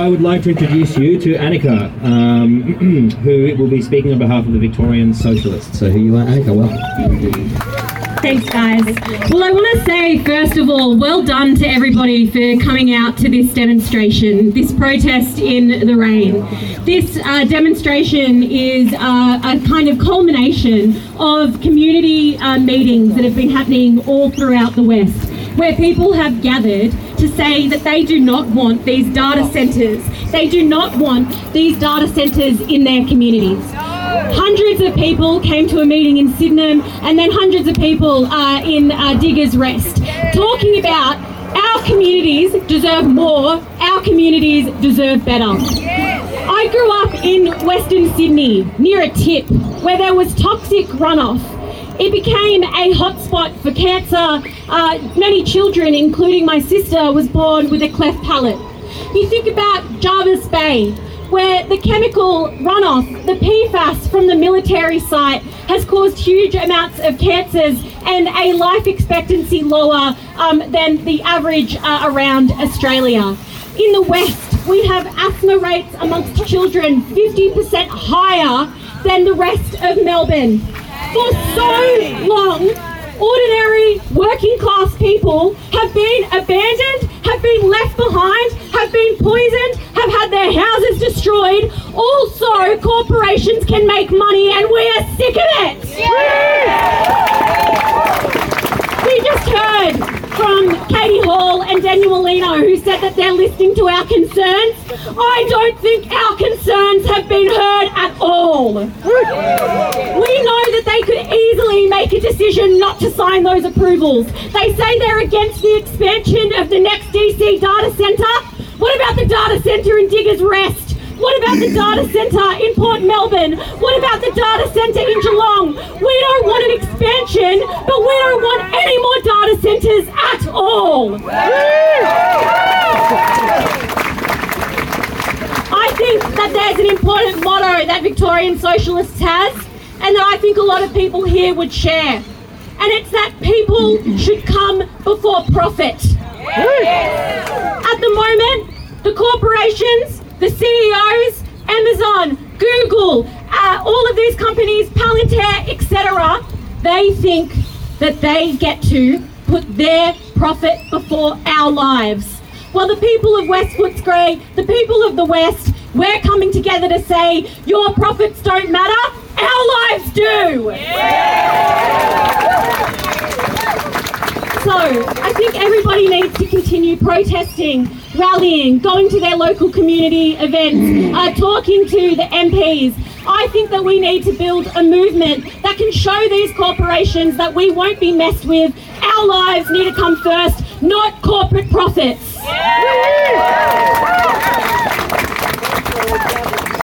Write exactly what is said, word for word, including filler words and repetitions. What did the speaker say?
I would like to introduce you to Annika, um, who will be speaking on behalf of the Victorian Socialists. So here you are, Annika, welcome. Thanks, guys. Well, I want to say, first of all, well done to everybody for coming out to this demonstration, this protest in the rain. This uh, demonstration is uh, a kind of culmination of community uh, meetings that have been happening all throughout the West, where people have gathered to say that they do not want these data centres. They do not want these data centres in their communities. Hundreds of people came to a meeting in Sydenham, and then hundreds of people uh, in uh, Diggers Rest, talking about our communities deserve more, our communities deserve better. I grew up in Western Sydney, near a tip, where there was toxic runoff. It became a hotspot for cancer. Uh, many children, including my sister, was born with a cleft palate. You think about Jarvis Bay, where the chemical runoff, the P FAS from the military site, has caused huge amounts of cancers and a life expectancy lower um, than the average uh, around Australia. In the West, we have asthma rates amongst children fifty percent higher than the rest of Melbourne. For so long, ordinary working class people have been abandoned, have been left behind, have been poisoned, have had their houses destroyed. Also, corporations can make money, and we are sick of it. We just heard from Katie Hall and Daniel Molino, who said that they're listening to our concerns. I don't think our concerns have been heard at all. We know that they could easily make a decision not to sign those approvals. They say they're against the expansion of the next D C data centre. What about the data centre in Diggers Rest? What about the data centre in Port Melbourne? What about the data centre in Geelong? We don't want an expansion, but we don't want any more data centres at all. I think that there's an important motto that Victorian Socialists has, and that I think a lot of people here would share. And it's that people should come before profit. At the moment, the corporations, the C E Os, Amazon, Google, uh, all of these companies, Palantir, et cetera, they think that they get to put their profit before our lives. Well, the people of West Footscray, the people of the West, we're coming together to say your profits don't matter, our lives do. So, I think everybody needs to continue protesting, rallying, going to their local community events, uh, talking to the M Ps. I think that we need to build a movement that can show these corporations that we won't be messed with. Our lives need to come first, not corporate profits. Yeah.